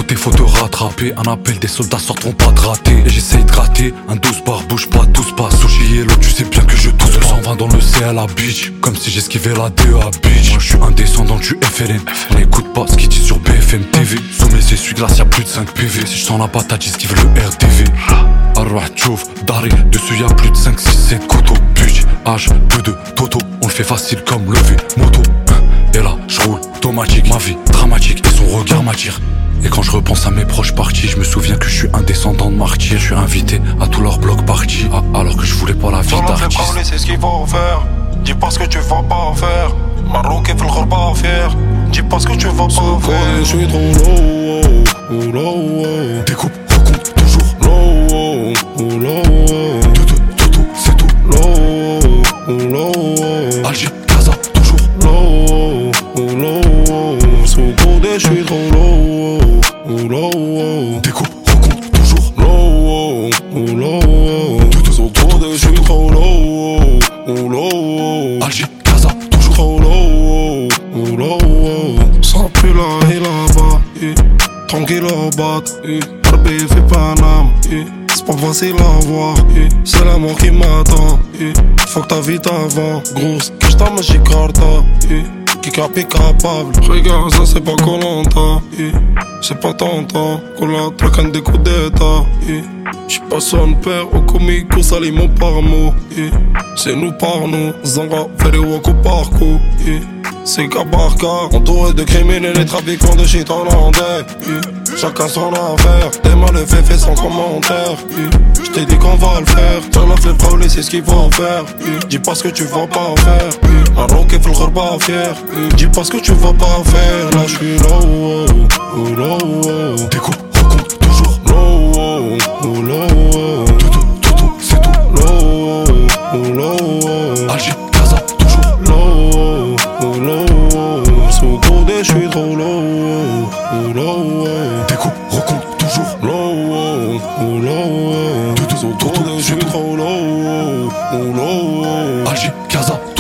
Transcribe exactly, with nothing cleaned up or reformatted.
côté faut te rattraper. Un appel des soldats sortent pas de rater. Et j'essaye de gratter, un douze bar bouge pas, tous pas. Sushi et l'eau, tu sais bien que je tousse pas. cent vingt dans le C à la beach, comme si j'esquivais la D E à beach. Moi je suis un descendant du F L N. On n'écoute pas ce qu'ils disent sur B F M T V. Sous mes essuie-glaces y'a plus de cinq P V. Si je sens la patate j'esquive le R T V. Arwah tchouf, Dari, dessus y'a plus de cinq, six, sept couteaux. Puch, H, peu de Toto. On le fait facile comme lever moto. Et là, je roule automatique, ma vie dramatique et son regard m'attire. Et quand je repense à mes proches partis, je me souviens que je suis un descendant de martyr. Je suis invité à tous leurs blocs partis, ah, alors que je voulais pas la vie d'artiste. C'est ce qu'il faut faire. Dis pas ce que tu vas pas faire. Maroc et fait le pas fier. Dis pas ce que tu vas pas faire. Je suis trop low, oh, low, oh. Découpe, recompte toujours. Low, oh, low, oh. Tout, tout, tout, tout, c'est tout. Low, oh, low, oh. Alger, Casa, toujours. Low, oh, low, oh. Sous codé, je suis trop low, oh, low, oh. Découpe, recompte toujours. Low, oh, low, oh. Tout, tout, Sous codé, je suis trop low, oh, low, oh. Alger, Casa, toujours. Trop low, oh, low, oh. Ça pue là et là-bas, eh. Tranquille au bat, eh. Rabbi fait pas un âme, eh. C'est pas facile à voir, eh. C'est l'amour qui m'attend, eh. Faut que ta vie t'avance, grosse, que j't'aime j'ai carta, eh. Qui capi capable, regarde ça c'est pas Colanta, eh. C'est pas tonton, qu'on la traque des coups d'état, eh. J'suis pas son père, au comique, au salimo par mot, eh. C'est nous par nous, Zanga, fait des wako par coup, eh. C'est cas par cas, entouré de criminels et trafiquants de shit hollandais, eh. Chacun son affaire, des mal fait fait sans commentaire, eh. J't'ai dit qu'on va le faire, t'en as fait frôler, c'est ce qu'il faut faire, eh. Dis pas ce que tu vas pas faire, eh. Un rock et fait le pas fier, eh. Dis pas ce que tu vas pas faire, là j'suis low, oh, oh, low, oh. Découpe, recompte toujours. Low, oh, oh, low, oh. Tout, tout, tout, tout, c'est tout. Low, oh, low, oh. Alger, Casa, toujours. Low, oh, low, oh. Sous codé, j'suis trop low, oh, low, oh. Découpe, recompte toujours. Low, oh, low, oh. Tout, tout, Sous tout, tout, codé, j'suis trop low, oh, low, oh. Alger, Casa,